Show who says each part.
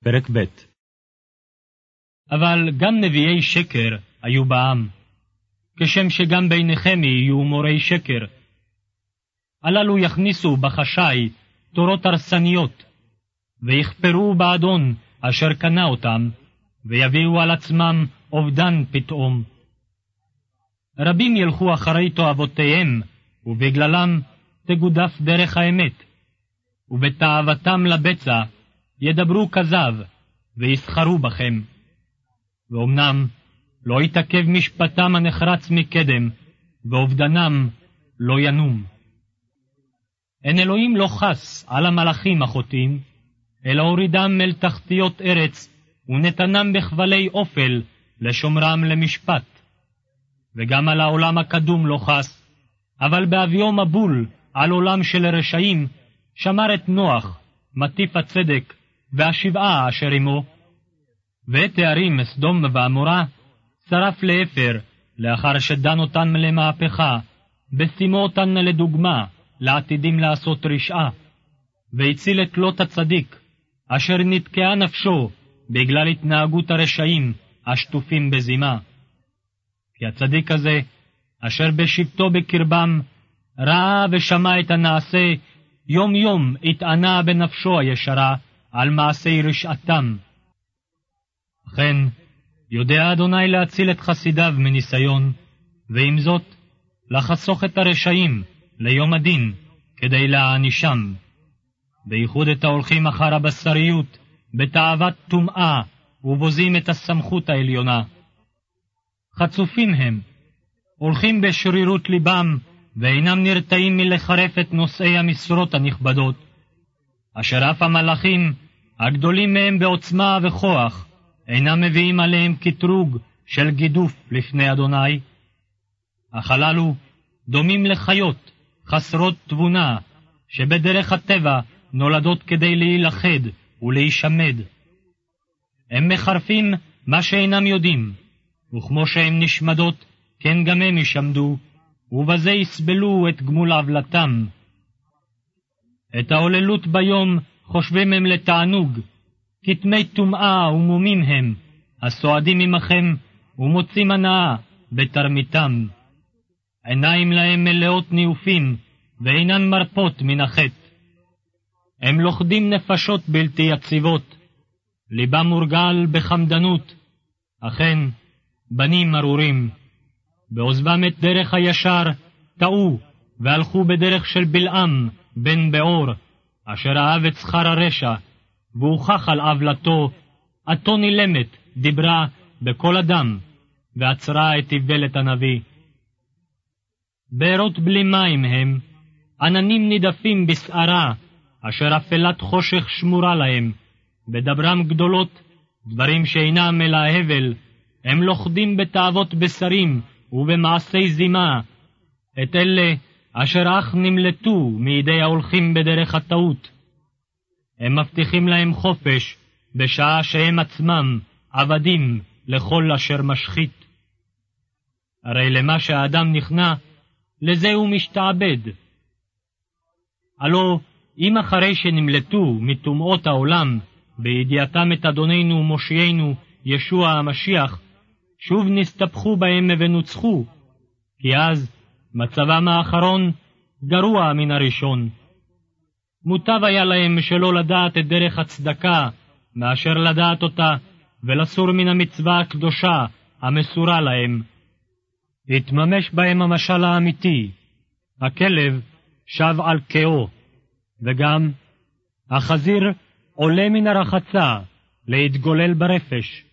Speaker 1: פרק ב'. אבל גם נביאי שקר היו בעם, כשם שגם ביניכם יהיו מורי שקר. הללו יכניסו בחשאי תורות הרסניות, ויכפרו באדון אשר קנה אותם, ויביאו על עצמם אובדן פתאום. רבים ילכו אחרי תועבותיהם, ובגללם תגודף דרך האמת, ובתאוותם לבצע ידברו כזב, ויסחרו בכם. ואומנם לא יתעכב משפטם הנחרץ מקדם, ואובדנם לא ינום. אין אלוהים לא חס על המלאכים החוטאים, אלא הורידם אל תחתיות ארץ, ונתנם בכבלי אופל לשומרם למשפט. וגם על העולם הקדום לא חס, אבל באביו מבול על עולם של רשעים, שמר את נוח, מטיף הצדק, והשבעה אשר עמו. ואת הערים סדום ועמורה שרף לאפר, לאחר שדן אותן למהפכה, ושימו אותן לדוגמה, לעתידים לעשות רשעה. והציל את לוט הצדיק, אשר נתקעה נפשו, בגלל התנהגות הרשעים, השטופים בזימה. כי הצדיק הזה, אשר בשבטו בקרבם, ראה ושמע את הנעשה, יום יום התענה בנפשו הישרה, על מעשי רשעתם. אכן, יודע אדוני להציל את חסידיו מניסיון, ועם זאת, לחסוך את הרשעים ליום הדין, כדי להענישם. בייחוד את ההולכים אחר הבשריות, בתאוות טומאה, ובוזים את הסמכות העליונה. חצופים הם, הולכים בשרירות ליבם, ואינם נרתעים מלחרף את נושאי המשרות הנכבדות, אשר אף המלאכים, הגדולים מהם בעוצמה וכוח, אינם מביאים עליהם כתרוג של גידוף לפני אדוני. אך הללו דומים לחיות, חסרות תבונה, שבדרך הטבע נולדות כדי להילכד ולהישמד. הם מחרפים מה שאינם יודעים, וכמו שהם נשמדות, כן גם הם ישמדו, ובזה יסבלו את גמול עוולתם. את ההוללות ביום חושבים הם לתענוג, כתמי טומאה ומומים הם, הסועדים עמכם ומוצאים הנאה בתרמיתם. עיניים להם מלאות ניופים, ואינן מרפות מן החטא. הם לוכדים נפשות בלתי יציבות, ליבם מורגל בחמדנות, אכן בנים ארורים. בעוזבם את דרך הישר טעו, והלכו בדרך של בלעם בן בעור, אשר אהב את שכר הרשע, והוכח על עוולתו, עתו נילמת דיברה בכל אדם, ועצרה את איוולת הנביא. בארות בלי מים הם, עננים נידפים בסערה, אשר אפלת חושך שמורה להם, בדברם גדולות, דברים שאינם אלא הבל, הם לוכדים בתאוות בשרים ובמעשי זימה, את אלה אשר אך נמלטו מידי ההולכים בדרך הטעות. הם מבטיחים להם חופש, בשעה שהם עצמם עבדים לכל אשר משחית. הרי למה שהאדם נכנע, לזה הוא משתעבד. הלא, אם אחרי שנמלטו מטומאות העולם, בידיעתם את אדוננו ומושיענו, ישוע המשיח, שוב נסתפחו בהם ונוצחו, כי אז מצבם האחרון גרוע מן הראשון. מוטב היה להם שלא לדעת את דרך הצדקה, מאשר לדעת אותה, ולסור מן המצווה הקדושה המסורה להם. התממש בהם המשל האמיתי, הכלב שב על קאו, וגם החזיר עולה מן הרחצה להתגולל ברפש.